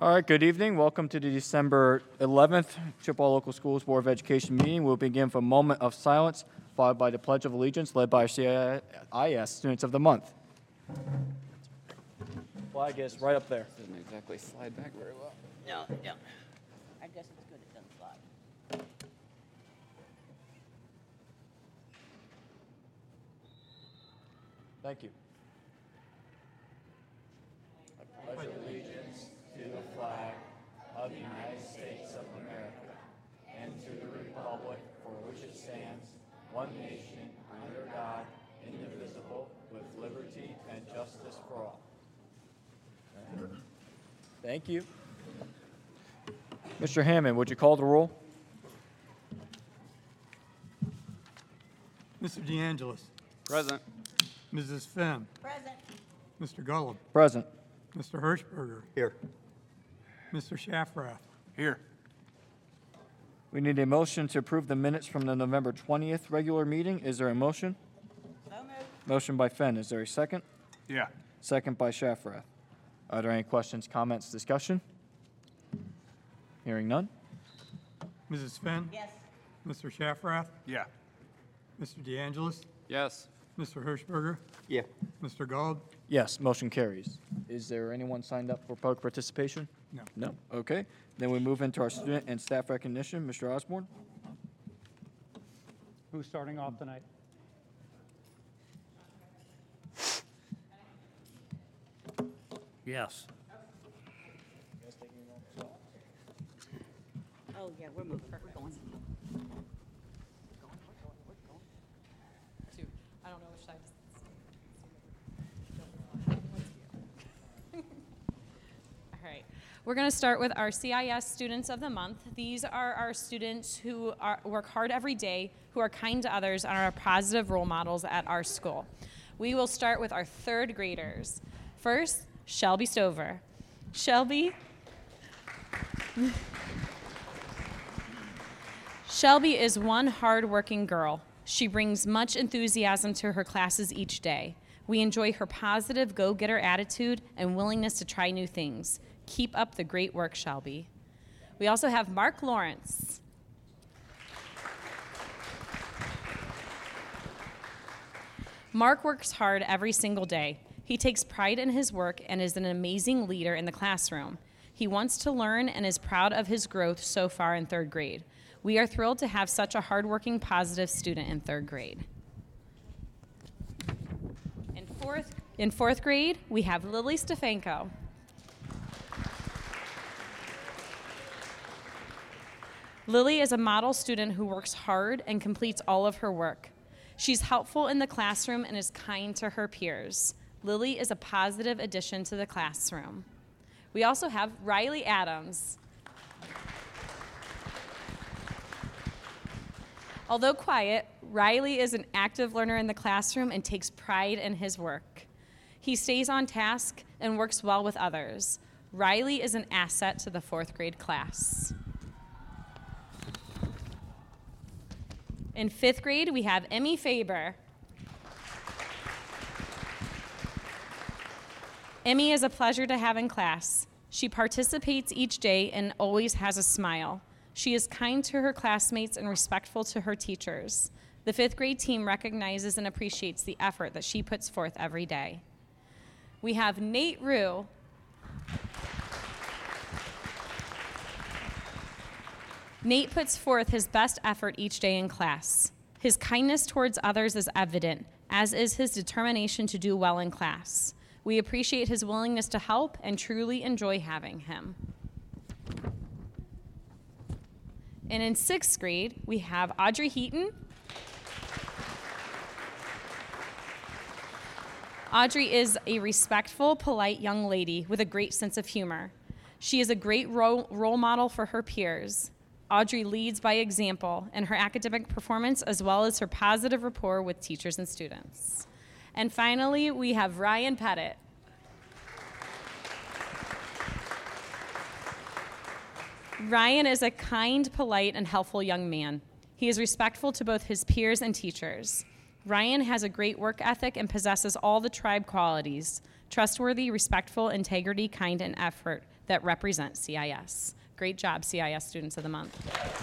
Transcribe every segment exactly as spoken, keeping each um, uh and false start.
All right, good evening. Welcome to the December eleventh Chippewa Local Schools Board of Education meeting. We'll begin with a moment of silence, followed by the Pledge of Allegiance, led by our C I S Students of the Month. Flag is right up there. Doesn't exactly slide back very well. No, no. I guess it's good it doesn't slide. Thank you. I pledge allegiance to the flag of the United States of America and to the republic for which it stands, one nation, under God, indivisible, with liberty and justice for all. Thank you. Mister Hammond, would you call the roll? Mister DeAngelis. Present. Missus Fenn. Present. Mister Gullum. Present. Mister Hirschberger. Here. Mister Schaffrath. Here. We need a motion to approve the minutes from the November twentieth regular meeting. Is there a motion? So moved. Motion by Fenn. Is there a second? Yeah. Second by Schaffrath. Are there any questions, comments, discussion? Hearing none. Missus Fenn. Yes. Mister Schaffrath. Yeah. Mister DeAngelis. Yes. Mister Hirschberger. Yeah. Mister Gullum. Yes, motion carries. Is there anyone signed up for public participation? No. No? Okay. Then we move into our student and staff recognition. Mister Osborne? Who's starting off tonight? Yes. Oh, yeah, we're moving. We're going. Shoot, I don't know which side to. All right. We're going to start with our C I S Students of the Month. These are our students who are, work hard every day, who are kind to others, and are positive role models at our school. We will start with our third graders. First, Shelby Stover. Shelby. Shelby is one hard-working girl. She brings much enthusiasm to her classes each day. We enjoy her positive go-getter attitude and willingness to try new things. Keep up the great work, Shelby. We also have Mark Lawrence. Mark works hard every single day. He takes pride in his work and is an amazing leader in the classroom. He wants to learn and is proud of his growth so far in third grade. We are thrilled to have such a hardworking, positive student in third grade. In fourth, in fourth grade, we have Lily Stefanko. Lily is a model student who works hard and completes all of her work. She's helpful in the classroom and is kind to her peers. Lily is a positive addition to the classroom. We also have Riley Adams. Although quiet, Riley is an active learner in the classroom and takes pride in his work. He stays on task and works well with others. Riley is an asset to the fourth grade class. In fifth grade, we have Emmy Faber. Emmy is a pleasure to have in class. She participates each day and always has a smile. She is kind to her classmates and respectful to her teachers. The fifth grade team recognizes and appreciates the effort that she puts forth every day. We have Nate Rue. Nate puts forth his best effort each day in class. His kindness towards others is evident, as is his determination to do well in class. We appreciate his willingness to help and truly enjoy having him. And in sixth grade, we have Audrey Heaton. Audrey is a respectful, polite young lady with a great sense of humor. She is a great role, role model for her peers. Audrey leads by example in her academic performance as well as her positive rapport with teachers and students. And finally, we have Ryan Pettit. Ryan is a kind, polite, and helpful young man. He is respectful to both his peers and teachers. Ryan has a great work ethic and possesses all the tribe qualities: trustworthy, respectful, integrity, kind, and effort that represent C I S. Great job, C I S Students of the Month.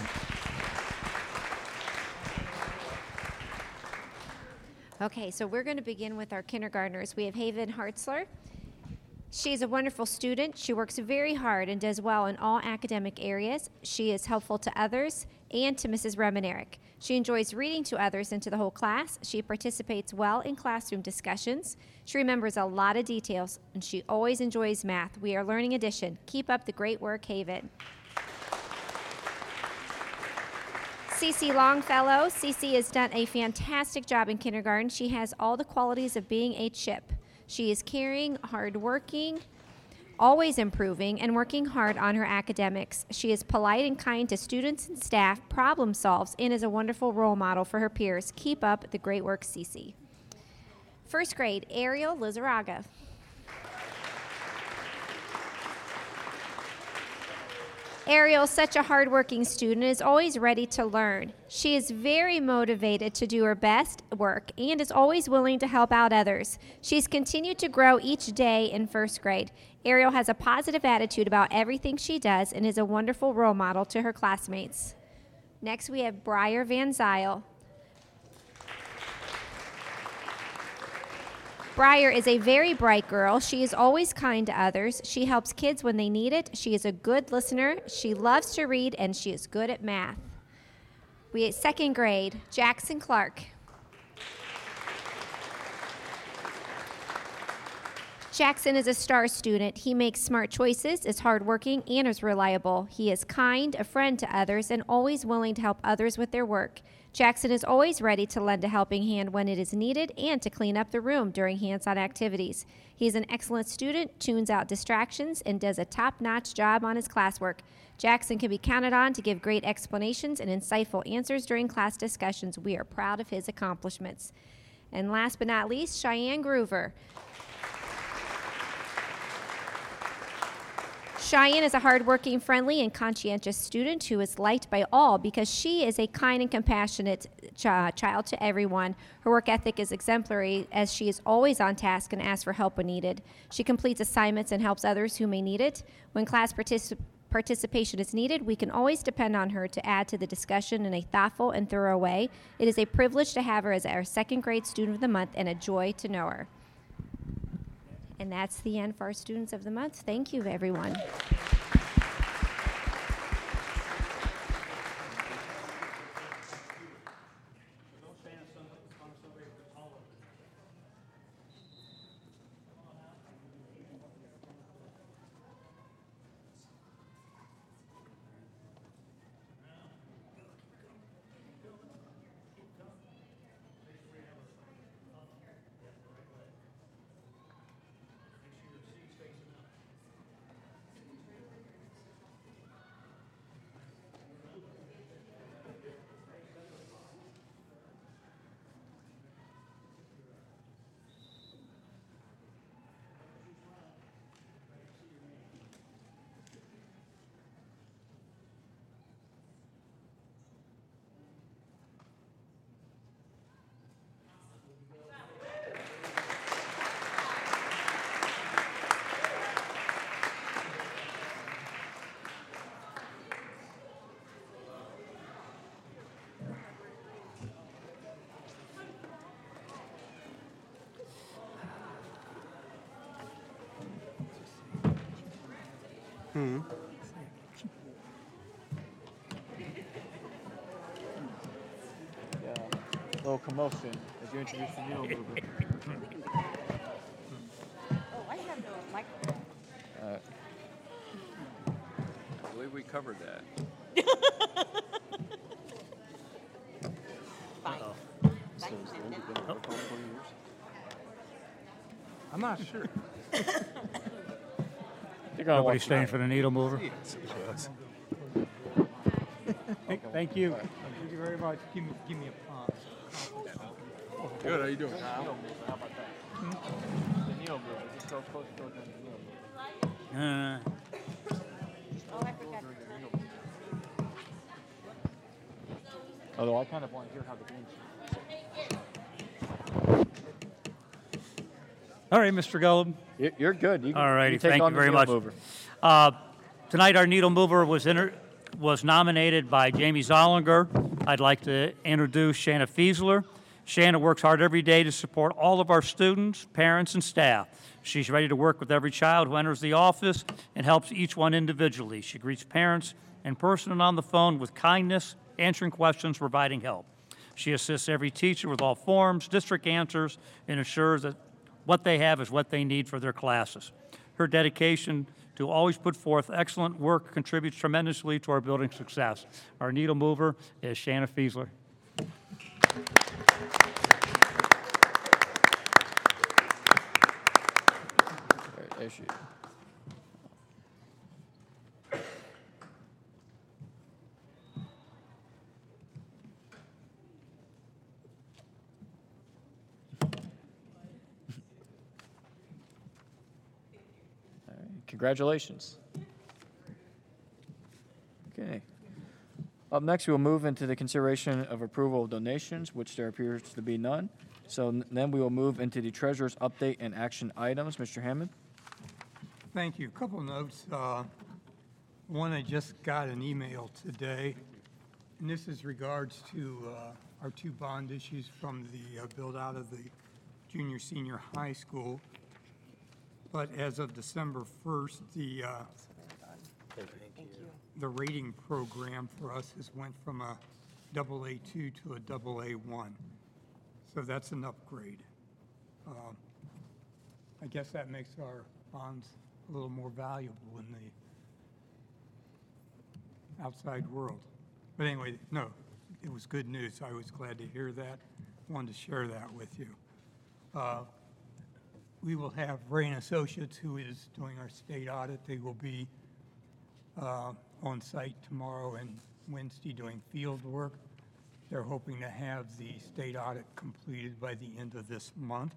Okay, so we're going to begin with our kindergartners. We have Haven Hartzler. She's a wonderful student. She works very hard and does well in all academic areas. She is helpful to others and to Missus Remenerick. She enjoys reading to others and to the whole class. She participates well in classroom discussions. She remembers a lot of details, and she always enjoys math. We are Learning Edition. Keep up the great work, Haven. Cece Longfellow. Cece has done a fantastic job in kindergarten. She has all the qualities of being a chip. She is caring, hardworking, always improving, and working hard on her academics. She is polite and kind to students and staff, problem solves, and is a wonderful role model for her peers. Keep up the great work, Cece. First grade, Ariel Lizaraga. Ariel is such a hardworking student and is always ready to learn. She is very motivated to do her best work and is always willing to help out others. She's continued to grow each day in first grade. Ariel has a positive attitude about everything she does and is a wonderful role model to her classmates. Next, we have Briar Van Zyl. Briar is a very bright girl. She is always kind to others. She helps kids when they need it. She is a good listener. She loves to read, and she is good at math. We have second grade, Jackson Clark. Jackson is a star student. He makes smart choices, is hardworking, and is reliable. He is kind, a friend to others, and always willing to help others with their work. Jackson is always ready to lend a helping hand when it is needed and to clean up the room during hands-on activities. He is an excellent student, tunes out distractions, and does a top-notch job on his classwork. Jackson can be counted on to give great explanations and insightful answers during class discussions. We are proud of his accomplishments. And last but not least, Cheyenne Groover. Cheyenne is a hardworking, friendly, and conscientious student who is liked by all because she is a kind and compassionate ch- child to everyone. Her work ethic is exemplary as she is always on task and asks for help when needed. She completes assignments and helps others who may need it. When class particip- participation is needed, we can always depend on her to add to the discussion in a thoughtful and thorough way. It is a privilege to have her as our second grade student of the month and a joy to know her. And that's the end for our Students of the Month. Thank you, everyone. Hmm. Yeah. A little commotion as you introduce the needle mover. Oh, I have no microphone. Uh, I believe we covered that. Fine. Fine, Brandon. I'm not sure. Everybody staying for the needle mover? Thank- Thank you. Thank you very much. Give me, give me a pause. Good, how you doing? How about that? The needle mover. Just go close to the needle mover. Uh, Oh, I forgot to turn. Although I kind of want to hear how the game. All right, Mister Gullum. You- You're good. You can, All righty, you take thank on you the very needle much. mover. Uh, Tonight, our needle mover was inter- was nominated by Jamie Zollinger. I'd like to introduce Shanna Fiesler. Shanna works hard every day to support all of our students, parents, and staff. She's ready to work with every child who enters the office and helps each one individually. She greets parents in person and on the phone with kindness, answering questions, providing help. She assists every teacher with all forms, district answers, and ensures that what they have is what they need for their classes. Her dedication to always put forth excellent work contributes tremendously to our building success. Our needle mover is Shanna Fiesler. There, there she is. All right, congratulations. Okay. Up next, we will move into the consideration of approval of donations, which there appears to be none. So n- then we will move into the treasurer's update and action items. Mister Hammond? Thank you. A couple of notes. Uh, One, I just got an email today, and this is regards to uh, our two bond issues from the uh, build-out of the junior, senior high school. But as of December first, the, uh, the rating program for us has went from a double A two to a double A one. So that's an upgrade. Um, I guess that makes our bonds a little more valuable in the outside world. But anyway, no, it was good news. I was glad to hear that. Wanted to share that with you. Uh, We will have Ray and Associates, who is doing our state audit. They will be uh, on site tomorrow and Wednesday doing field work. They're hoping to have the state audit completed by the end of this month.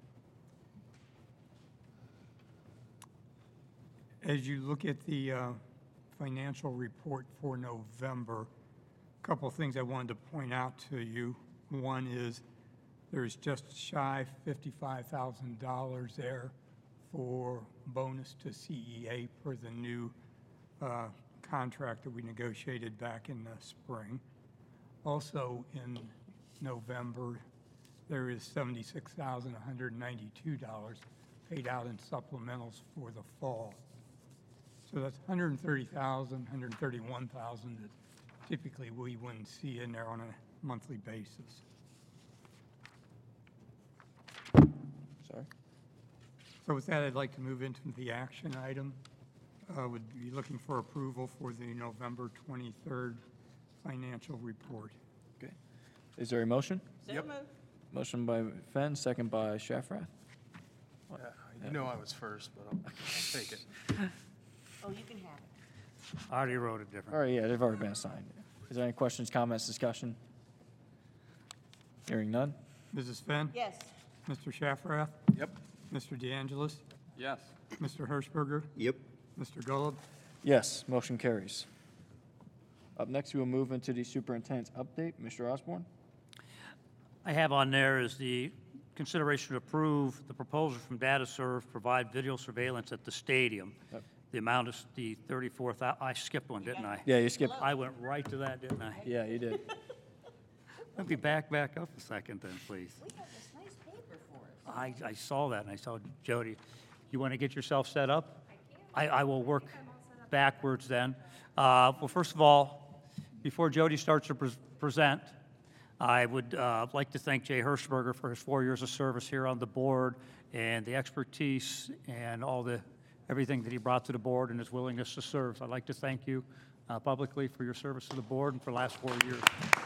As you look at the uh, financial report for November, a couple of things I wanted to point out to you. One is there's just shy fifty-five thousand dollars there for bonus to C E A for the new uh, contract that we negotiated back in the spring. Also in November, there is seventy-six thousand one hundred ninety-two dollars paid out in supplementals for the fall. So that's one hundred thirty thousand dollars, one hundred thirty-one thousand dollars that typically we wouldn't see in there on a monthly basis. Sorry. So with that, I'd like to move into the action item. Uh, Would be looking for approval for the November twenty-third financial report. Okay. Is there a motion? So Yep. moved. Motion by Fenn, second by Shafrath. Yeah, you know I was first, but I'll, I'll take it. Oh, you can have it. I already wrote it different. All right, yeah, they've already been assigned. Is there any questions, comments, discussion? Hearing none? Missus Fenn? Yes. Mister Shafrath? Yep. Mister DeAngelis? Yes. Mister Hirschberger? Yep. Mister Gullib? Yes, motion carries. Up next, we will move into the superintendent's update. Mister Osborne? I have on there is the consideration to approve the proposal from DataServe to provide video surveillance at the stadium. Yep. The amount is the thirty-four thousand, I skipped one, didn't I? Yeah, you skipped. I went right to that, didn't I? Yeah, you did. Let me back, back up a second then, please. We have this nice paper for us. I, I saw that and I saw Jody. You want to get yourself set up? I, I will work backwards then. Uh, Well, first of all, before Jody starts to pres- present, I would uh, like to thank Jay Hirschberger for his four years of service here on the board and the expertise and all the, everything that he brought to the board and his willingness to serve. So I'd like to thank you uh, publicly for your service to the board and for the last four years.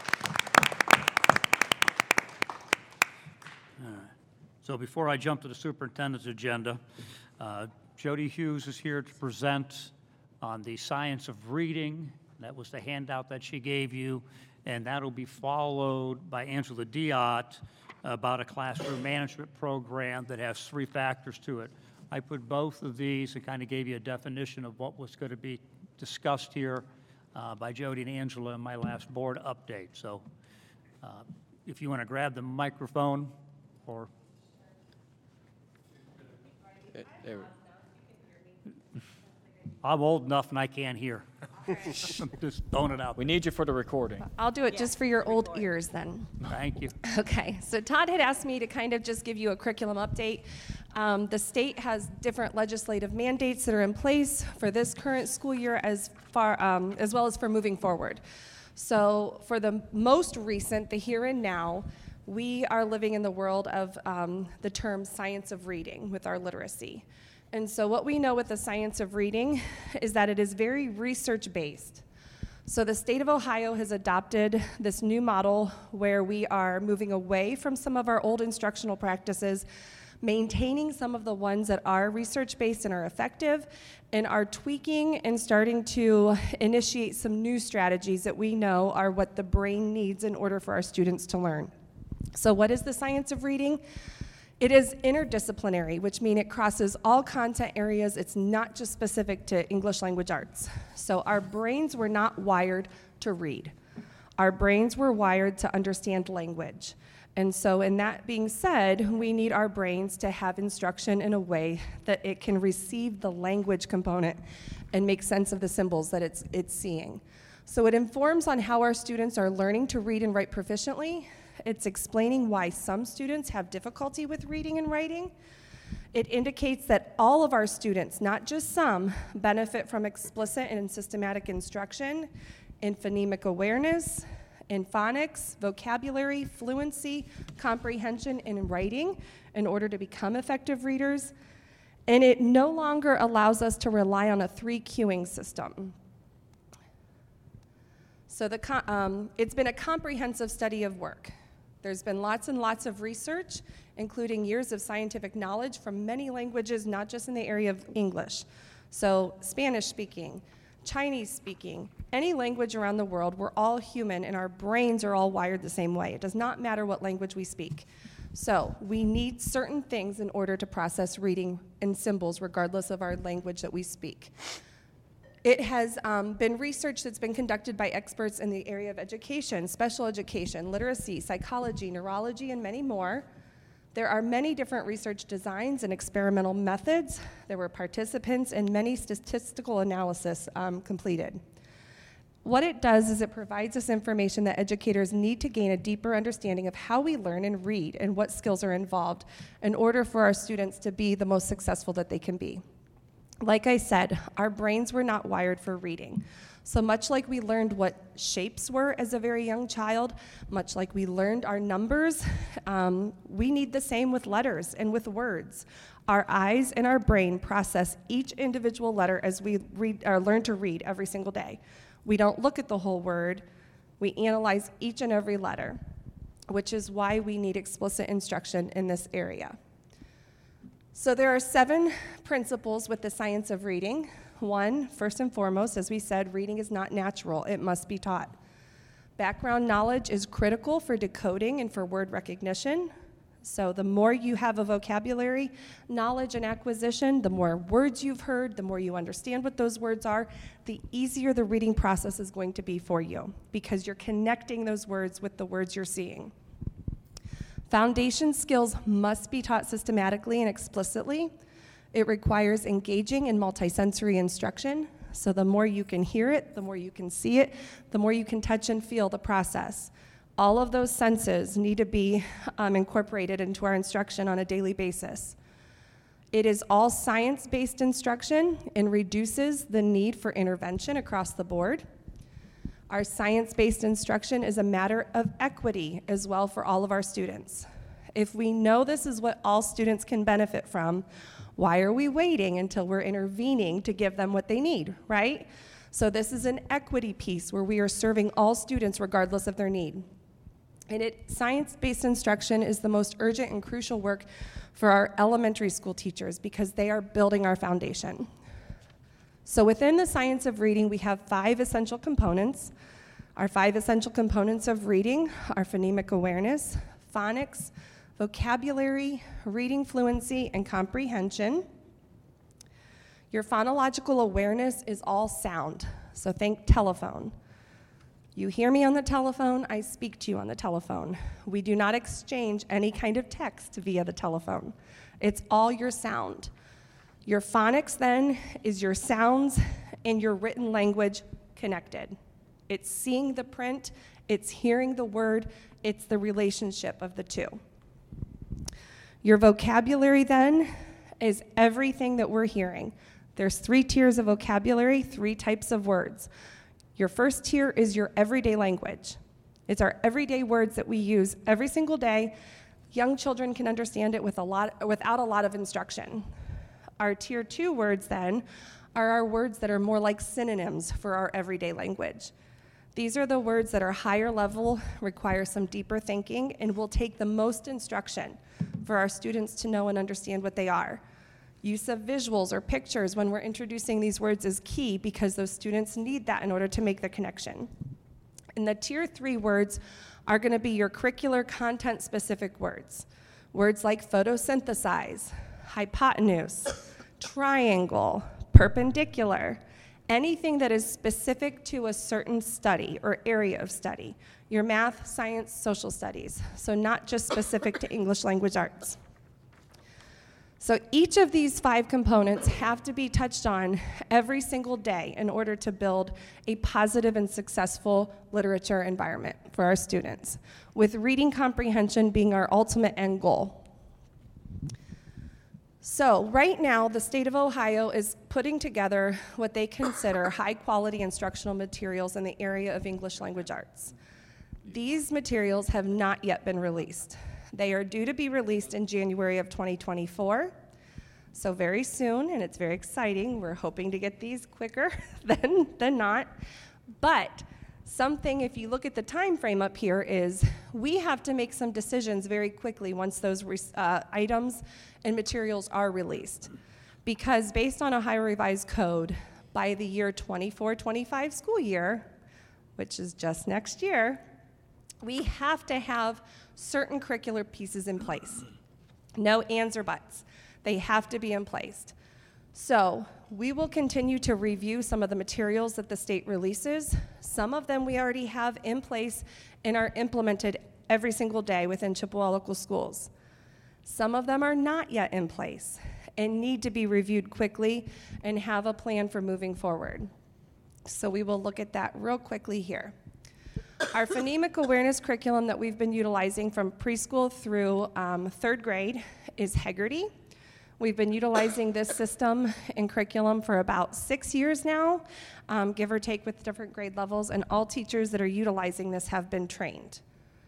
So before I jump to the superintendent's agenda, uh, Jody Hughes is here to present on the science of reading. That was the handout that she gave you, and that'll be followed by Angela Diot about a classroom management program that has three factors to it. I put both of these and kind of gave you a definition of what was going to be discussed here uh, by Jody and Angela in my last board update. So uh, if you want to grab the microphone or There we- I'm old enough and I can't hear. I'm just throwing it out. We need you for the recording. I'll do it just for your old ears then. Thank you. Okay, so Todd had asked me to kind of just give you a curriculum update. Um, the state has different legislative mandates that are in place for this current school year as far um, as well as for moving forward. So for the most recent, the here and now, we are living in the world of um, the term science of reading with our literacy. And so what we know with the science of reading is that it is very research-based. So the state of Ohio has adopted this new model where we are moving away from some of our old instructional practices, maintaining some of the ones that are research-based and are effective, and are tweaking and starting to initiate some new strategies that we know are what the brain needs in order for our students to learn. So what is the science of reading? It is interdisciplinary, which means it crosses all content areas. It's not just specific to English language arts. So our brains were not wired to read. Our brains were wired to understand language. And so in that being said, we need our brains to have instruction in a way that it can receive the language component and make sense of the symbols that it's, it's seeing. So it informs on how our students are learning to read and write proficiently. It's explaining why some students have difficulty with reading and writing. It indicates that all of our students, not just some, benefit from explicit and systematic instruction in phonemic awareness, in phonics, vocabulary, fluency, comprehension, and writing in order to become effective readers. And it no longer allows us to rely on a three-cueing system. So the, um, it's been a comprehensive study of work. There's been lots and lots of research, including years of scientific knowledge from many languages, not just in the area of English. So Spanish speaking, Chinese speaking, any language around the world, we're all human and our brains are all wired the same way. It does not matter what language we speak. So we need certain things in order to process reading and symbols regardless of our language that we speak. It has um, been research that's been conducted by experts in the area of education, special education, literacy, psychology, neurology, and many more. There are many different research designs and experimental methods. There were participants and many statistical analysis um, completed. What it does is it provides us information that educators need to gain a deeper understanding of how we learn and read and what skills are involved in order for our students to be the most successful that they can be. Like I said, our brains were not wired for reading. So much like we learned what shapes were as a very young child, much like we learned our numbers, um, we need the same with letters and with words. Our eyes and our brain process each individual letter as we read, or learn to read every single day. We don't look at the whole word, we analyze each and every letter, which is why we need explicit instruction in this area. So there are seven principles with the science of reading. One, first and foremost, as we said, reading is not natural, it must be taught. Background knowledge is critical for decoding and for word recognition. So the more you have a vocabulary knowledge and acquisition, the more words you've heard, the more you understand what those words are, the easier the reading process is going to be for you because you're connecting those words with the words you're seeing. Foundation skills must be taught systematically and explicitly. It requires engaging in multisensory instruction. So the more you can hear it, the more you can see it, the more you can touch and feel the process. All of those senses need to be um, incorporated into our instruction on a daily basis. It is all science-based instruction and reduces the need for intervention across the board. Our science-based instruction is a matter of equity as well for all of our students. If we know this is what all students can benefit from, why are we waiting until we're intervening to give them what they need, right? So this is an equity piece where we are serving all students regardless of their need. And it, science-based instruction is the most urgent and crucial work for our elementary school teachers because they are building our foundation. So within the science of reading, we have five essential components. Our five essential components of reading are phonemic awareness, phonics, vocabulary, reading fluency, and comprehension. Your phonological awareness is all sound, so think telephone. You hear me on the telephone, I speak to you on the telephone. We do not exchange any kind of text via the telephone. It's all your sound. Your phonics then is your sounds and your written language connected. It's seeing the print, it's hearing the word, it's the relationship of the two. Your vocabulary then is everything that we're hearing. There's three tiers of vocabulary, three types of words. Your first tier is your everyday language. It's our everyday words that we use every single day. Young children can understand it with a lot, without a lot of instruction. Our tier two words then are our words that are more like synonyms for our everyday language. These are the words that are higher level, require some deeper thinking, and will take the most instruction for our students to know and understand what they are. Use of visuals or pictures when we're introducing these words is key because those students need that in order to make the connection. And the tier three words are going to be your curricular content specific words. Words like photosynthesize, hypotenuse, triangle, perpendicular, anything that is specific to a certain study or area of study. Your math, science, social studies. So not just specific to English language arts. So each of these five components have to be touched on every single day in order to build a positive and successful literature environment for our students, with reading comprehension being our ultimate end goal. So right now, the state of Ohio is putting together what they consider high-quality instructional materials in the area of English language arts. These materials have not yet been released. They are due to be released in January of twenty twenty-four, so very soon, and it's very exciting. We're hoping to get these quicker than, than not. But something, if you look at the time frame up here, is we have to make some decisions very quickly once those uh, items and materials are released. Because based on Ohio Revised Code, by the year twenty-four twenty-five school year, which is just next year, we have to have certain curricular pieces in place. No ands or buts. They have to be in place. So we will continue to review some of the materials that the state releases. Some of them we already have in place and are implemented every single day within Chippewa local schools. Some of them are not yet in place and need to be reviewed quickly and have a plan for moving forward. So we will look at that real quickly here. Our phonemic awareness curriculum that we've been utilizing from preschool through um, third grade is Heggerty. We've been utilizing this system and curriculum for about six years now, um, give or take with different grade levels, and all teachers that are utilizing this have been trained.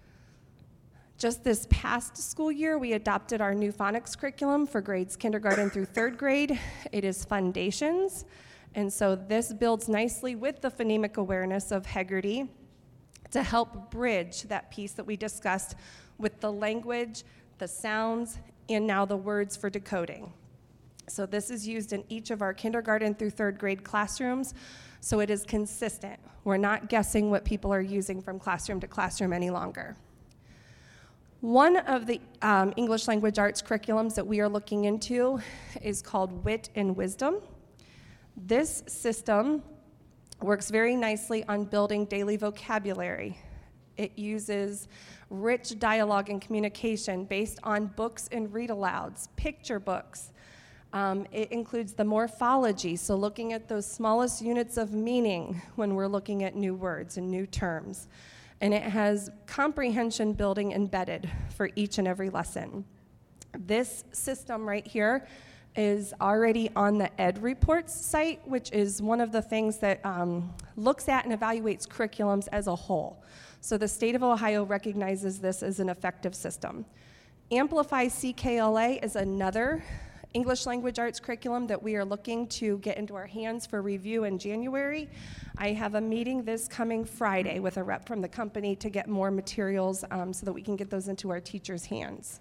Just this past school year, we adopted our new phonics curriculum for grades kindergarten through third grade. It is Foundations, and so this builds nicely with the phonemic awareness of Heggerty to help bridge that piece that we discussed with the language, the sounds, and now the words for decoding. So this is used in each of our kindergarten through third grade classrooms, so it is consistent. We're not guessing what people are using from classroom to classroom any longer. One of the um, English language arts curriculums that we are looking into is called Wit and Wisdom. This system works very nicely on building daily vocabulary. It uses rich dialogue and communication based on books and read-alouds, picture books. Um, it includes the morphology, so looking at those smallest units of meaning when we're looking at new words and new terms. And it has comprehension building embedded for each and every lesson. This system right here is already on the Ed Reports site, which is one of the things that um, looks at and evaluates curriculums as a whole. So the state of Ohio recognizes this as an effective system. Amplify C K L A is another English language arts curriculum that we are looking to get into our hands for review in January. I have a meeting this coming Friday with a rep from the company to get more materials um, so that we can get those into our teachers' hands.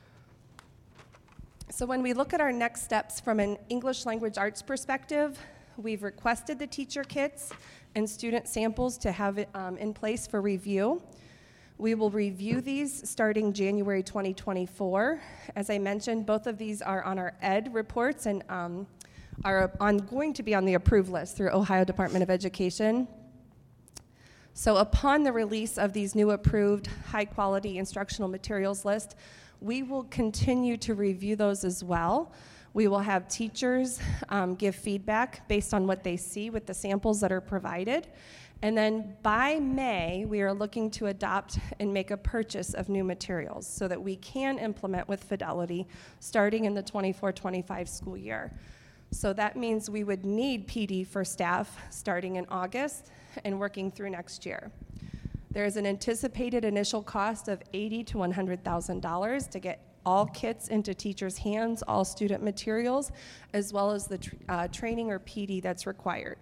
So when we look at our next steps from an English language arts perspective, we've requested the teacher kits and student samples to have it um, in place for review. We will review these starting January twenty twenty-four. As I mentioned, both of these are on our Ed reports and um, are on, going to be on the approved list through Ohio Department of Education. So upon the release of these new approved high-quality instructional materials list, we will continue to review those as well We will have teachers um, give feedback based on what they see with the samples that are provided. And then by May, we are looking to adopt and make a purchase of new materials so that we can implement with Fidelity starting in the twenty-four twenty-five school year. So that means we would need P D for staff starting in August and working through next year. There is an anticipated initial cost of eighty thousand to one hundred thousand dollars to get all kits into teachers' hands, all student materials, as well as the tr uh, training or P D that's required.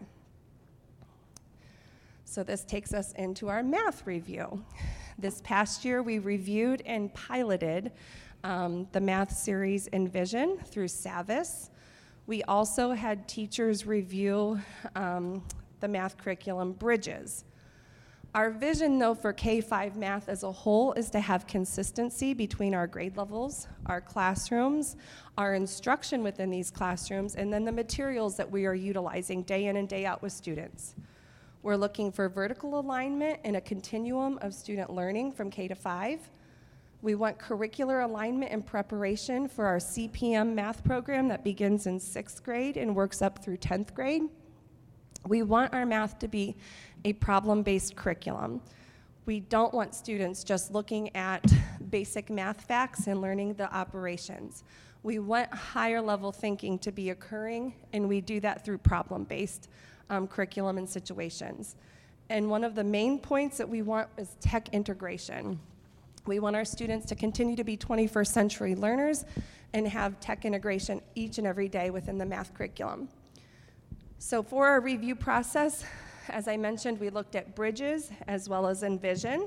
So this takes us into our math review. This past year, we reviewed and piloted um, the math series Envision through SAVIS. We also had teachers review um, the math curriculum Bridges. Our vision, though, for K five math as a whole is to have consistency between our grade levels, our classrooms, our instruction within these classrooms, and then the materials that we are utilizing day in and day out with students. We're looking for vertical alignment and a continuum of student learning from K to five. We want curricular alignment and preparation for our C P M math program that begins in sixth grade and works up through tenth grade. We want our math to be a problem-based curriculum. We don't want students just looking at basic math facts and learning the operations. We want higher level thinking to be occurring, and we do that through problem-based um, curriculum and situations. And one of the main points that we want is tech integration. We want our students to continue to be twenty-first century learners and have tech integration each and every day within the math curriculum. So for our review process, as I mentioned, we looked at Bridges as well as Envision.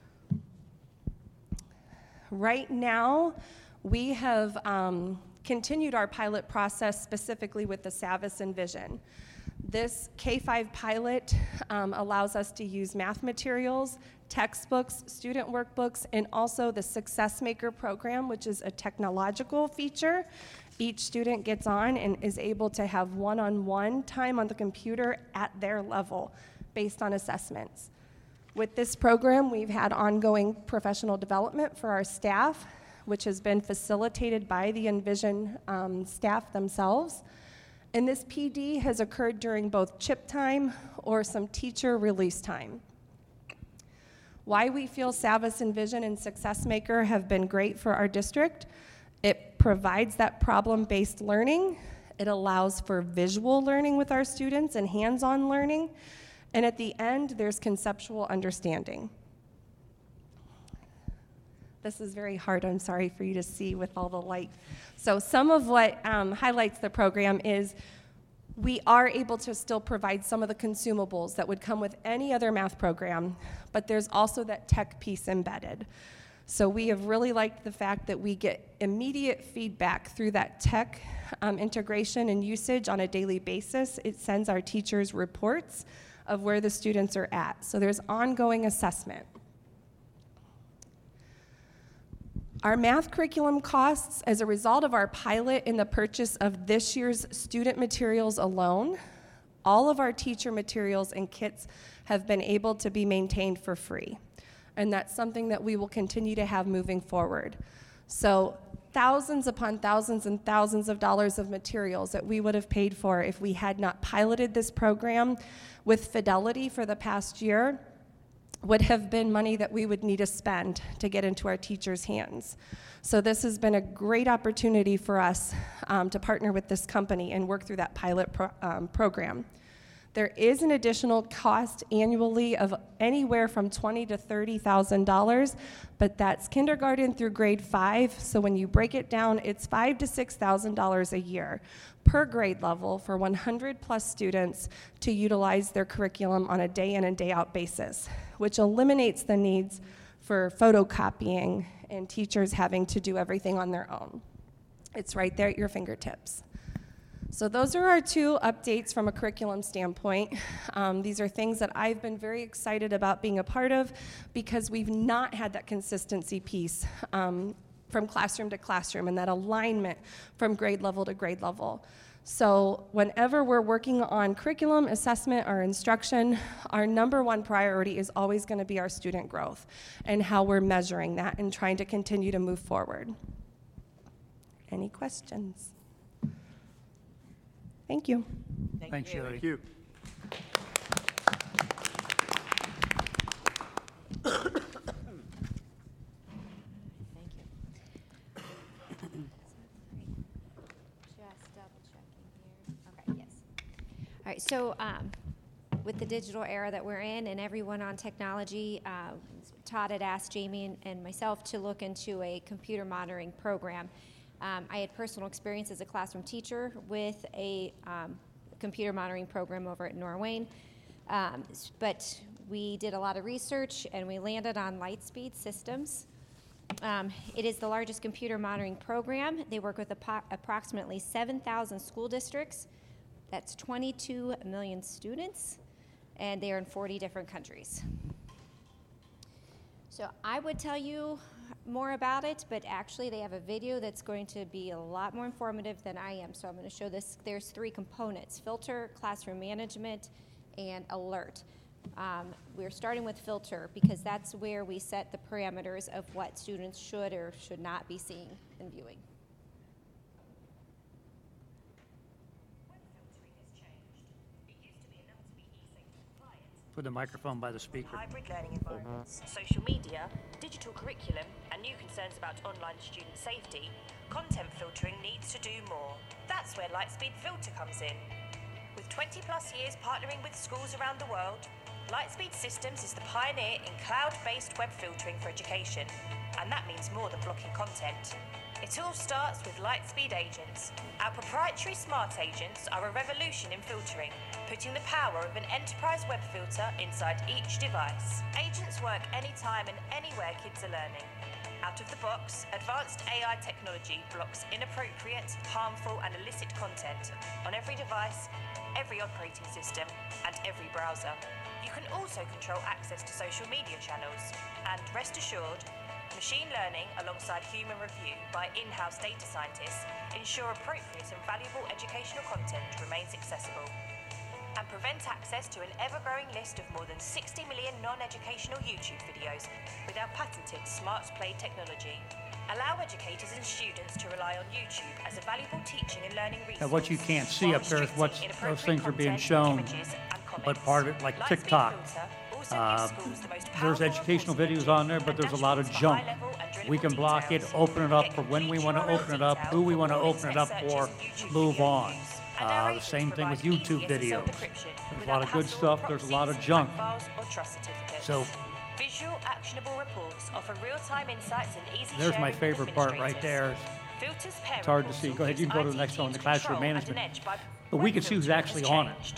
Right now, we have um, continued our pilot process specifically with the SAVIS Envision. This K five pilot um, allows us to use math materials, textbooks, student workbooks, and also the Success Maker program, which is a technological feature. Each student gets on and is able to have one-on-one time on the computer at their level based on assessments. With this program, we've had ongoing professional development for our staff, which has been facilitated by the Envision um, staff themselves. And this P D has occurred during both chip time or some teacher release time. Why we feel SAVIS Envision and Success Maker have been great for our district: it provides that problem-based learning, it allows for visual learning with our students and hands-on learning, and at the end, there's conceptual understanding. This is very hard, I'm sorry, for you to see with all the light. So some of what um, highlights the program is we are able to still provide some of the consumables that would come with any other math program, but there's also that tech piece embedded. So we have really liked the fact that we get immediate feedback through that tech um, integration and usage on a daily basis. It sends our teachers reports of where the students are at. So there's ongoing assessment. Our math curriculum costs, as a result of our pilot in the purchase of this year's student materials alone, all of our teacher materials and kits have been able to be maintained for free. And that's something that we will continue to have moving forward. So thousands upon thousands and thousands of dollars of materials that we would have paid for if we had not piloted this program with Fidelity for the past year would have been money that we would need to spend to get into our teachers' hands. So this has been a great opportunity for us um, to partner with this company and work through that pilot pro um, program. There is an additional cost annually of anywhere from twenty thousand to thirty thousand dollars, but that's kindergarten through grade five. So when you break it down, it's five thousand to six thousand dollars a year per grade level for one hundred plus students to utilize their curriculum on a day in and day out basis, which eliminates the needs for photocopying and teachers having to do everything on their own. It's right there at your fingertips. So those are our two updates from a curriculum standpoint. Um, these are things that I've been very excited about being a part of because we've not had that consistency piece um, from classroom to classroom and that alignment from grade level to grade level. So whenever we're working on curriculum, assessment, or instruction, our number one priority is always going to be our student growth and how we're measuring that and trying to continue to move forward. Any questions? Thank you. Thanks, Jody. Thank you. Thank you. Just double checking here. Okay, yes. All right, so um, with the digital era that we're in and everyone on technology, uh, Todd had asked Jamie and, and myself to look into a computer monitoring program. Um, I had personal experience as a classroom teacher with a um, computer monitoring program over at Norwayne, um, s- but we did a lot of research and we landed on Lightspeed Systems. Um, it is the largest computer monitoring program. They work with apo- approximately seven thousand school districts. That's twenty-two million students, and they are in forty different countries. So I would tell you more about it, but actually they have a video that's going to be a lot more informative than I am. So I'm going to show this. There's three components: filter, classroom management, and alert. Um, we're starting with filter because that's where we set the parameters of what students should or should not be seeing and viewing. Put the microphone by the speaker. Hybrid learning environments, social media, digital curriculum, and new concerns about online student safety, content filtering needs to do more. That's where Lightspeed Filter comes in. With twenty plus years partnering with schools around the world, Lightspeed Systems is the pioneer in cloud-based web filtering for education, and that means more than blocking content. It all starts with Lightspeed Agents. Our proprietary smart agents are a revolution in filtering, putting the power of an enterprise web filter inside each device. Agents work anytime and anywhere kids are learning. Out of the box, advanced A I technology blocks inappropriate, harmful, and illicit content on every device, every operating system, and every browser. You can also control access to social media channels, and rest assured, machine learning alongside human review by in-house data scientists ensure appropriate and valuable educational content remains accessible, and prevent access to an ever-growing list of more than sixty million non-educational YouTube videos with our patented Smart Play technology. Allow educators and students to rely on YouTube as a valuable teaching and learning resource. Now, what you can't see while up there is restricting what's, those inappropriate things are being content, shown, images, and but comments. part of it, like Lightspeed TikTok. Filter also Uh, gives schools the most There's powerful educational reporting videos on there, engine but and there's a lot of dashboards for junk. high-level and We can drillable block it, details. open it up Get for when we complete want to U R L open it up, detail who we for want to all open it up text for, searches and YouTube move video on. views. And our Uh, the agents same thing with provide YouTube easy S S L videos. decryption There's a without lot of good hassle, stuff, there's a lot of proxies, junk. files, or trust certificates. So Visual, actionable reports offer real-time insights and easy there's my sharing with favorite part right there. Filters It's hard to see. Go ahead, you can go to the next one, the classroom management. But we can see who's actually on it.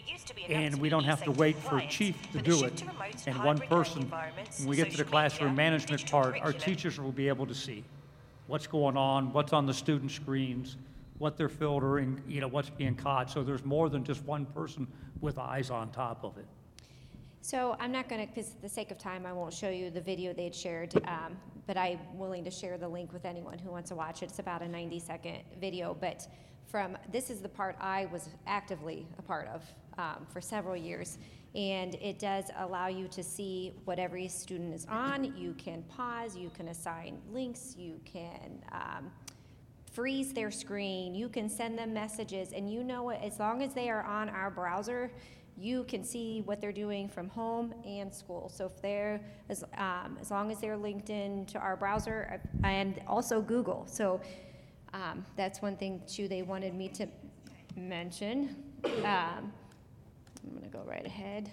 And we don't have to wait for chief to do it and one person. When we get to the classroom management part, our teachers will be able to see what's going on, what's on the student screens, what they're filtering, you know, what's being caught. So there's more than just one person with eyes on top of it. So I'm not going to, because for the sake of time, I won't show you the video they'd shared, um, but I'm willing to share the link with anyone who wants to watch it. It's about a ninety second video, but from, this is the part I was actively a part of um, for several years, and it does allow you to see what every student is on. You can pause, you can assign links, you can um, freeze their screen, you can send them messages, and you know what, as long as they are on our browser, you can see what they're doing from home and school. So if they're, as, um, as long as they're linked in to our browser uh, and also Google. So um, that's one thing too they wanted me to mention. Um, I'm gonna go right ahead.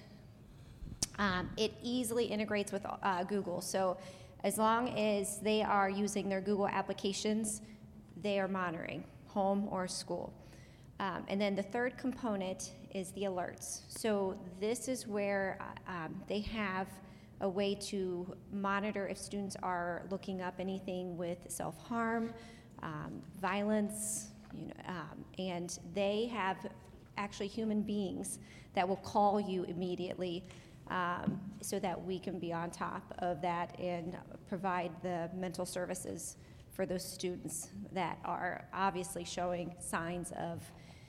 Um, it easily integrates with uh, Google. So as long as they are using their Google applications, they are monitoring, home or school. Um, and then the third component is the alerts. So this is where uh, um, they have a way to monitor if students are looking up anything with self-harm, um, violence, you know, um, and they have actually human beings that will call you immediately um, so that we can be on top of that and provide the mental services for those students that are obviously showing signs of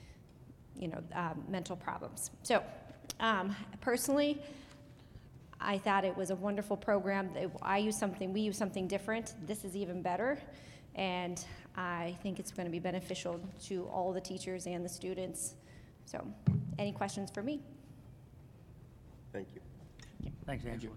you know, um, mental problems. So um, personally, I thought it was a wonderful program. I use something, we use something different. This is even better And I think it's going to be beneficial to all the teachers and the students. So, any questions for me? Thank you. Thanks, Angela.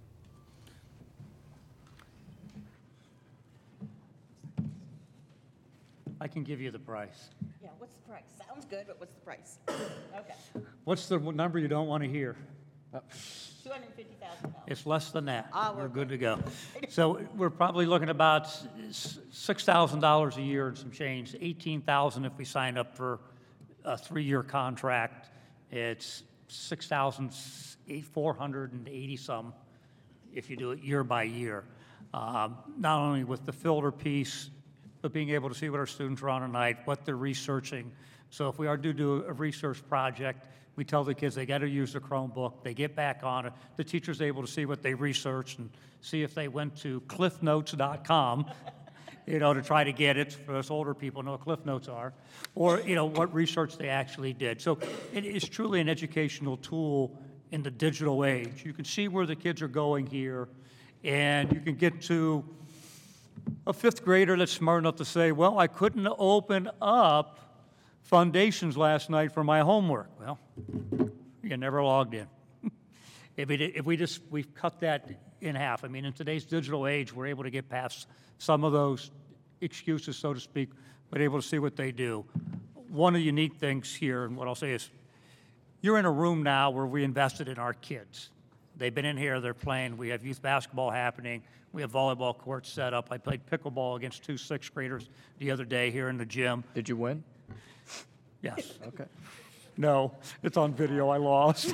I can give you the price. Yeah, what's the price? Sounds good, but what's the price? Okay. What's the number you don't want to hear? two hundred fifty thousand dollars. It's less than that. Ah, We're we're good to go. So we're probably looking about six thousand dollars a year and some change, eighteen thousand dollars if we sign up for a three-year contract. It's six thousand four hundred eighty some if you do it year by year. Um, Not only with the filter piece, but being able to see what our students are on at night, what they're researching. So if we are to do a research project, we tell the kids they got to use the Chromebook. They get back on it. The teacher's able to see what they researched and see if they went to cliff notes dot com, you know, to try to get it. For us older people know what Cliff Notes are, or you know what research they actually did. So it is truly an educational tool in the digital age. You can see where the kids are going here, and you can get to a fifth grader that's smart enough to say, well, I couldn't open up Foundations last night for my homework. Well, you never logged in. if, it, if we just, we've cut that in half. I mean, in today's digital age, we're able to get past some of those excuses, so to speak, but able to see what they do. One of the unique things here, and what I'll say is, you're in a room now where we invested in our kids. They've been in here, they're playing, we have youth basketball happening, we have volleyball courts set up. I played pickleball against two sixth graders the other day here in the gym. Did you win? Yes. Okay. No, it's on video, I lost.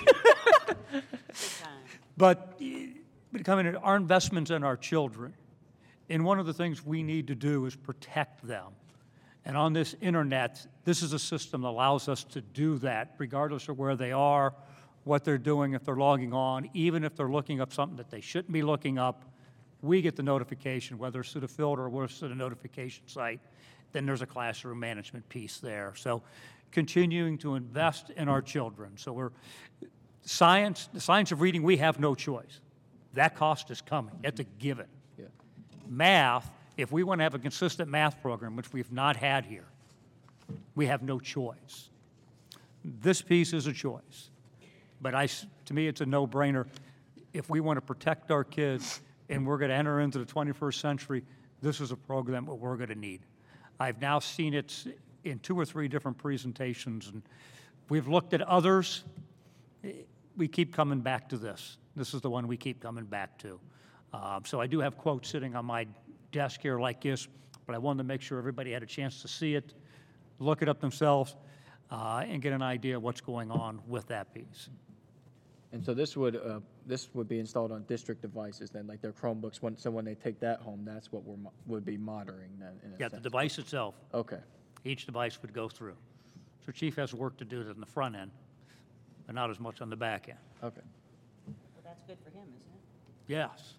But becoming our investments in our children, and one of the things we need to do is protect them. And on this internet, this is a system that allows us to do that, regardless of where they are, what they're doing, if they're logging on, even if they're looking up something that they shouldn't be looking up, we get the notification, whether it's through the filter or whether it's through the notification site, then there's a classroom management piece there. So continuing to invest in our children. So we're, science, the science of reading, we have no choice. That cost is coming, that's a given. Yeah. Math, if we want to have a consistent math program, which we've not had here, we have no choice. This piece is a choice. But I, to me, it's a no-brainer. If we want to protect our kids and we're going to enter into the twenty-first century, this is a program that we're going to need. I've now seen it in two or three different presentations, and we've looked at others. We keep coming back to this. This is the one we keep coming back to. Um, so I do have quotes sitting on my desk here like this, but I wanted to make sure everybody had a chance to see it, look it up themselves, uh, and get an idea of what's going on with that piece. And so this would uh, this would be installed on district devices then, like their Chromebooks. When so when they take that home, that's what we're mo- would be monitoring then. In a Yeah, the sense. device itself. Okay. Each device would go through. So Chief has work to do in the front end, but not as much on the back end. Okay. Well, that's good for him, isn't it? Yes.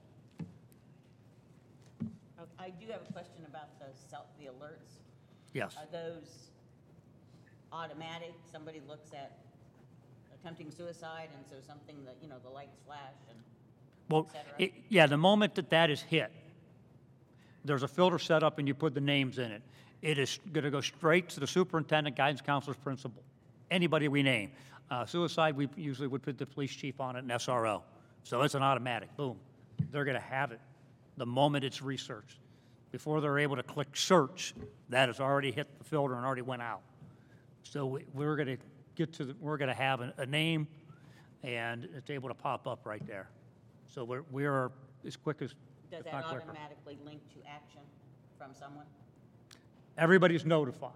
Oh, I do have a question about the self, the alerts. Yes. Are those automatic? Somebody looks at attempting suicide, and so something that, you know, the lights flash and Well, et cetera? it, yeah, the moment that that is hit, there's a filter set up and you put the names in it. It is going to go straight to the superintendent, guidance counselor's principal, anybody we name. Uh, suicide, we usually would put the police chief on it and S R O. So it's an automatic, boom. They're going to have it the moment it's researched. Before they're able to click search, that has already hit the filter and already went out. So we, we're going to get to, the, we're going to have a, a name, and it's able to pop up right there. So we're, we're as quick as, Does if that not quicker. automatically link to action from someone? Everybody's notified.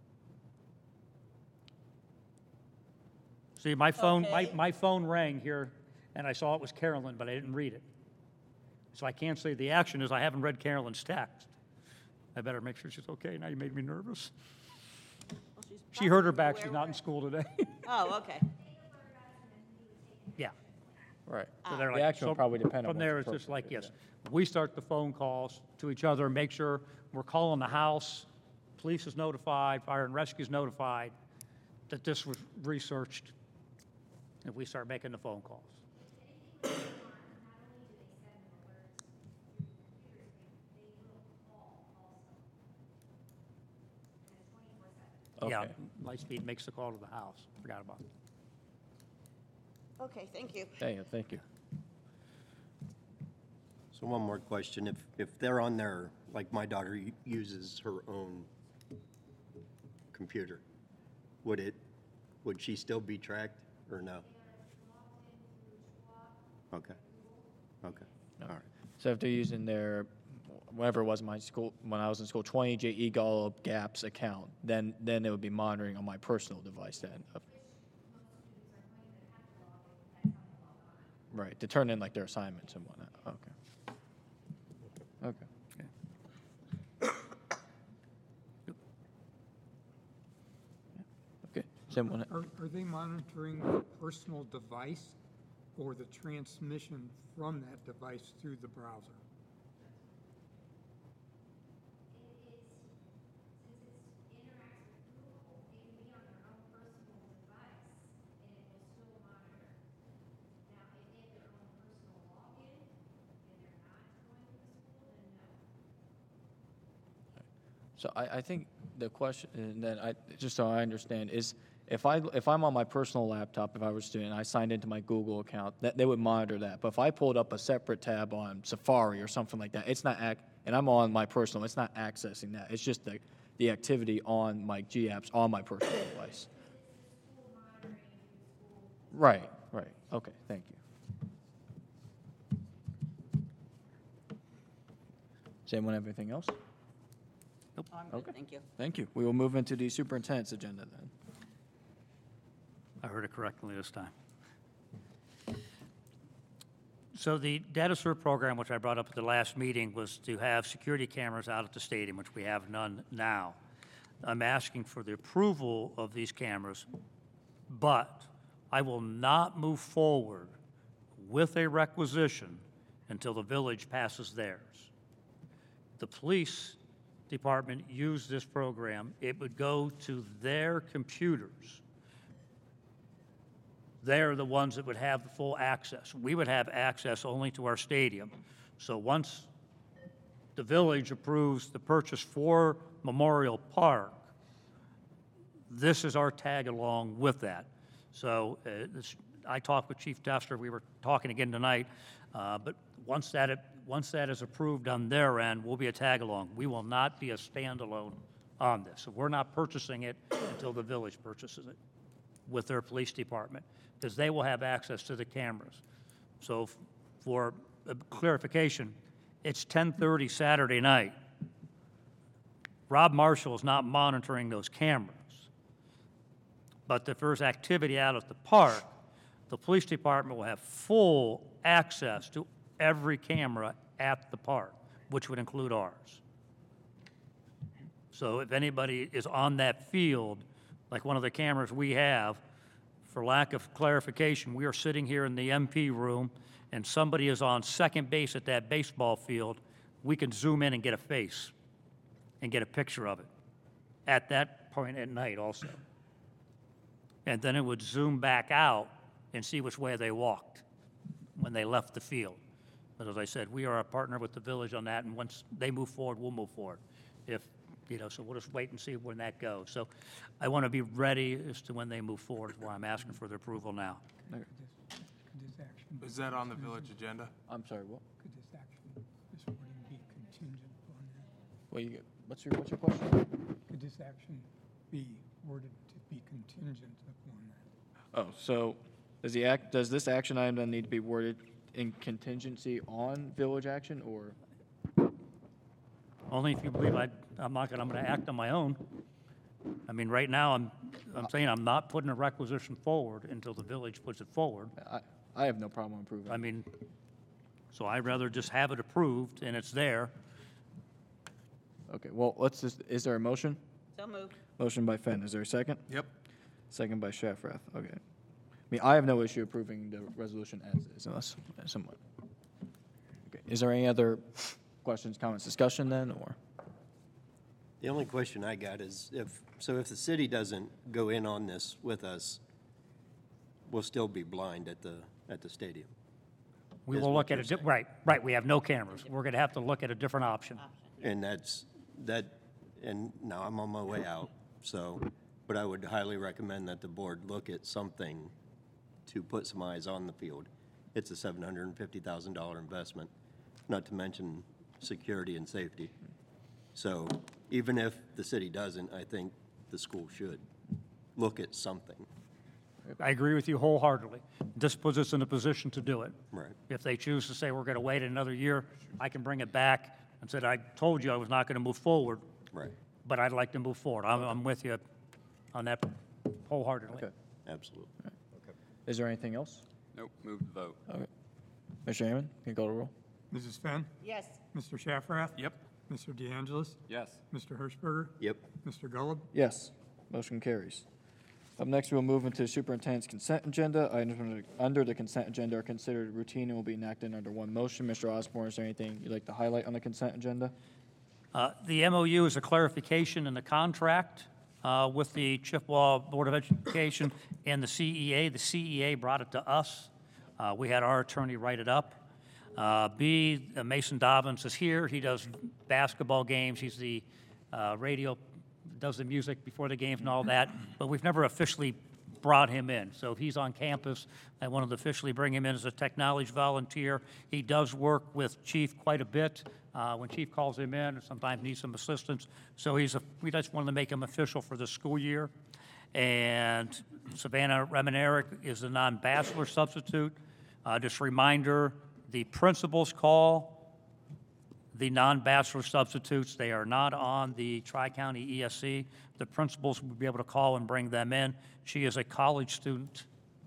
See, my phone, my, Okay. my phone rang here, and I saw it was Carolyn, but I didn't read it. So I can't say the action is I haven't read Carolyn's text. I better make sure she's okay. Now you made me nervous. Well, she's She hurt her probably back. aware She's not in where- school today. Oh, okay. Yeah. Right. So they're The like- action will so probably depend on From what's there, it's just like, appropriate, yes, we start the phone calls to each other, make sure we're calling the house, police is notified, fire and rescue is notified that this was researched, and we start making the phone calls. yeah, Okay. Lightspeed makes the call to the house. Forgot about it. Okay, thank you. Yeah, yeah, thank you. So one more question. If, if they're on their, like my daughter u- uses her own computer, would it, would she still be tracked or no? Okay. Okay. All right. So if they're using their, whatever it was in my school, when I was in school, twenty J Eagle GAPS account, then, then it would be monitoring on my personal device then. Right, to turn in like their assignments and whatnot. Okay. Okay. Okay. Someone, Are, are they monitoring the personal device or the transmission from that device through the browser? so I, I think the question, and then I, just so I understand, is if I, if I'm on my personal laptop, if I were a student, I signed into my Google account, that, they would monitor that. But if I pulled up a separate tab on Safari or something like that, it's not, ac- and I'm on my personal, it's not accessing that. It's just the, the activity on my G apps on my personal device. Right, right. Okay, thank you. Does anyone have anything else? Oh, I'm good, Okay. thank you. Thank you. We will move into the superintendent's agenda then. I heard it correctly this time. So the data serve program, which I brought up at the last meeting, was to have security cameras out at the stadium, which we have none now. I'm asking for the approval of these cameras, but I will not move forward with a requisition until the village passes theirs. The police department used this program. It would go to their computers. They're the ones that would have the full access. We would have access only to our stadium. So once the village approves the purchase for Memorial Park, this is our tag along with that. So uh, this, I talked with Chief Tester. We were talking again tonight. Uh, but once that, once that is approved on their end, we'll be a tag along. We will not be a standalone on this. So we're not purchasing it until the village purchases it with their police department, because they will have access to the cameras. So f- for uh, clarification, it's ten thirty Saturday night. Rob Marshall is not monitoring those cameras. But if there's activity out at the park, the police department will have full access to every camera at the park, which would include ours. So if anybody is on that field, like one of the cameras we have, for lack of clarification, we are sitting here in the M P room, and somebody is on second base at that baseball field, we can zoom in and get a face and get a picture of it at that point at night also. And then it would zoom back out and see which way they walked when they left the field. But as I said, we are a partner with the village on that, and once they move forward, we'll move forward. If, you know, so we'll just wait and see when that goes. So I want to be ready as to when they move forward, is why I'm asking for their approval now. Could this, could this action? Is that on the village agenda? I'm sorry, what? Could this action, this wording be contingent on that? Well, you, what's your, what's your question? Could this action be worded to be contingent upon that? Oh, so does the act, does this action item then need to be worded in contingency on village action, or? Only if you believe I, I'm not gonna, I'm gonna act on my own. I mean, right now, I'm, I'm saying I'm not putting a requisition forward until the village puts it forward. I, I have no problem approving. I mean, so I'd rather just have it approved and it's there. Okay, well, let's just, is there a motion? So moved. Motion by Fenn, is there a second? Yep. Second by Shafrath, okay. I mean, I have no issue approving the resolution as is, unless someone. Okay, is there any other questions, comments, discussion then, or? The only question I got is if, so if the city doesn't go in on this with us, we'll still be blind at the, at the stadium. We Is will what look at you're it, di- saying. right, right, we have no cameras. We're gonna have to look at a different option. And that's, that, and now I'm on my way out, so but I would highly recommend that the board look at something to put some eyes on the field. It's a seven hundred fifty thousand dollars investment, not to mention security and safety. So even if the city doesn't, I think the school should look at something. I agree with you wholeheartedly. This puts us in a position to do it. Right. If they choose to say we're going to wait another year, I can bring it back and said, I told you I was not going to move forward, Right. but I'd like to move forward. I'm, I'm with you on that wholeheartedly. Okay. Absolutely. Is there anything else? Nope, move to vote. Okay. Mister Hammond, can you call the roll? Missus Fenn? Yes. Mister Shaffrath? Yep. Mister DeAngelis? Yes. Mister Hirschberger? Yep. Mister Gullib? Yes, motion carries. Up next, we'll move into superintendent's consent agenda. Items under- under the consent agenda are considered routine and will be enacted under one motion. Mister Osborne, is there anything you'd like to highlight on the consent agenda? Uh, The M O U is a clarification in the contract uh, with the Chippewa Board of Education and the C E A. The C E A brought it to us. Uh, We had our attorney write it up. Uh, B, uh, Mason Dobbins is here. He does basketball games. He's the uh, radio, does the music before the games and all that, but we've never officially brought him in. So if he's on campus, I wanted to officially bring him in as a technology volunteer. He does work with Chief quite a bit. Uh, When Chief calls him in, sometimes needs some assistance. So he's a, we just wanted to make him official for the school year. And Savannah Remenerick is the non-bachelor substitute. Uh, Just a reminder, the principals call the non-bachelor substitutes. They are not on the Tri-County E S C. The principals will be able to call and bring them in. She is a college student.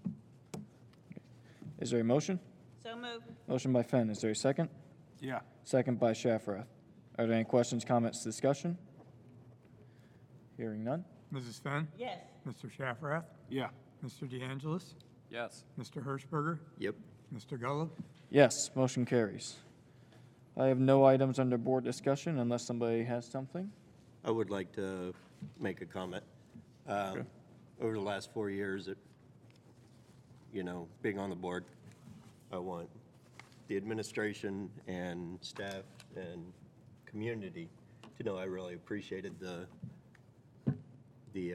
Is there a motion? So moved. Motion by Fenn, is there a second? Yeah. Second by Shaffrath. Are there any questions, comments, discussion? Hearing none? Missus Fenn? Yes. Mister Shaffrath? Yeah. Mister DeAngelis? Yes. Mister Hirschberger? Yep. Mister Gullib? Yes, motion carries. I have no items under board discussion unless somebody has something. I would like to make a comment. Um, Over the last four years, it, you know, being on the board, I want the administration and staff and community to know I really appreciated the, the, uh,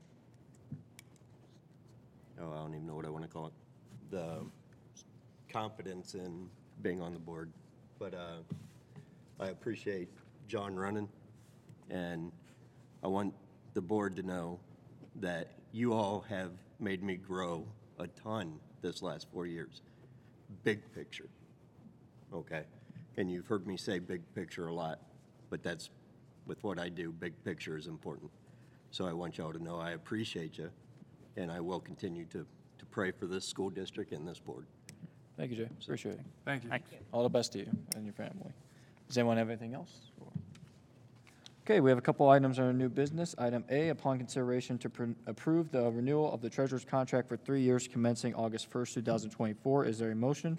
oh, I don't even know what I want to call it, the confidence in being on the board. But uh, I appreciate John running, and I want the board to know that you all have made me grow a ton this last four years. Big picture, okay? And you've heard me say big picture a lot, but that's, with what I do, big picture is important. So I want y'all to know I appreciate you, and I will continue to, to pray for this school district and this board. Thank you, Jay. Appreciate it. Thank you. Thank you. All the best to you and your family. Does anyone have anything else? Okay, we have a couple items under new business. Item A, upon consideration to pr- approve the renewal of the treasurer's contract for three years commencing August first, two thousand twenty-four. Is there a motion?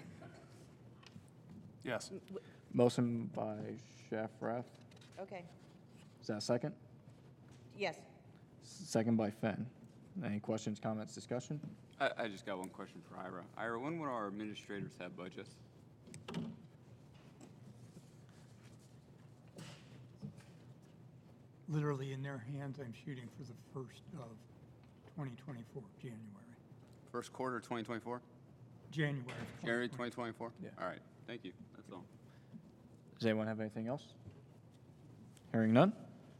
Yes. Motion by Shaffrath. Okay. Is that a second? Yes. Second by Fenn. Any questions, comments, discussion? I, I just got one question for Ira. Ira, when will our administrators have budgets? Literally in their hands, I'm shooting for the first of twenty twenty-four, January. First quarter twenty twenty-four? January. of January twenty twenty twenty-four? Yeah. All right, thank you, that's all. Does anyone have anything else? Hearing none?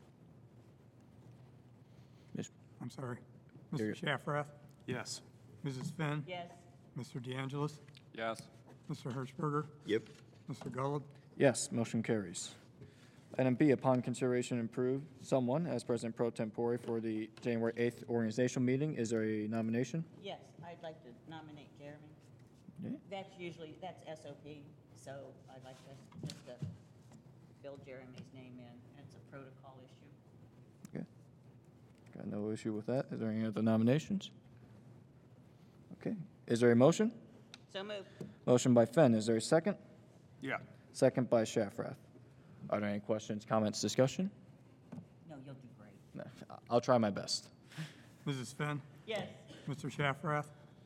Miss- I'm sorry. Here Mister Shaffrath? Yes. Missus Fenn? Yes. Mister DeAngelis? Yes. Mister Hirschberger? Yep. Mister Gullib? Yes, motion carries. Item B, upon consideration and approve someone as President Pro Tempore for the January eighth organizational meeting. Is there a nomination? Yes, I'd like to nominate Jeremy. Yeah. That's usually, that's S O P, so I'd like to, just to fill Jeremy's name in. It's a protocol issue. Okay. Got no issue with that. Is there any other nominations? Okay. Is there a motion? So moved. Motion by Fenn. Is there a second? Yeah. Second by Shaffrath. Are there any questions, comments, discussion? No, you'll do great. No, I'll try my best. Missus Fenn? Yes. Mister Shaffrath?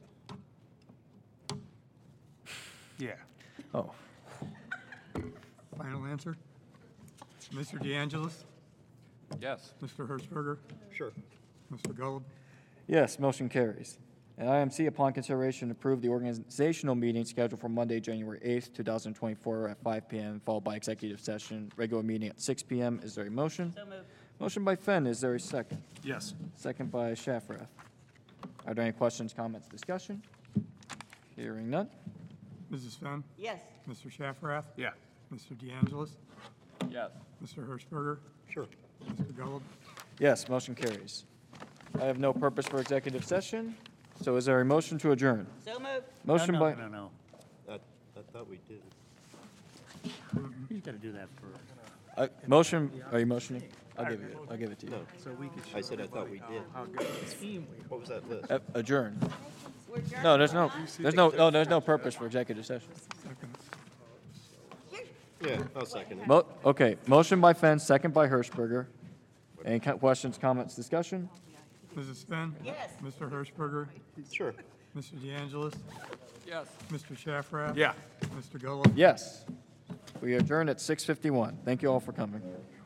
Yeah. Oh, Final answer? Mister DeAngelis? Yes. Mister Hirschberger? Sure. Mister Gullib? Yes, motion carries. And item C, upon consideration, approve the organizational meeting scheduled for Monday, January eighth, two thousand twenty-four at five P M, followed by executive session, regular meeting at six P M. Is there a motion? So moved. Motion by Fenn, is there a second? Yes. Second by Shafrath. Are there any questions, comments, discussion? Hearing none. Missus Fenn? Yes. Mister Shaffrath? Yeah. Mister DeAngelis? Yes. Mister Hirschberger? Sure. Mister Gullib? Yes, motion carries. I have no purpose for executive session, so is there a motion to adjourn? So moved. Motion no, by, No, no, no. I, I thought we did. You got to do that first. uh, motion, are you motioning? I'll give you, I'll give it to you. No. I said I thought we did. What was that list? Uh, Adjourn. We're adjourned. No, there's no, there's no, no, there's no purpose for executive session. Second. Yeah, I'll second it. Mo, okay, motion by Fenn, second by Hirschberger. Any co- questions, comments, discussion? Missus Fenn? Yes. Mister Hirschberger? Sure. Mister DeAngelis? Yes. Mister Shaffrath? Yeah. Mister Gullib? Yes. We adjourn at six fifty-one. Thank you all for coming.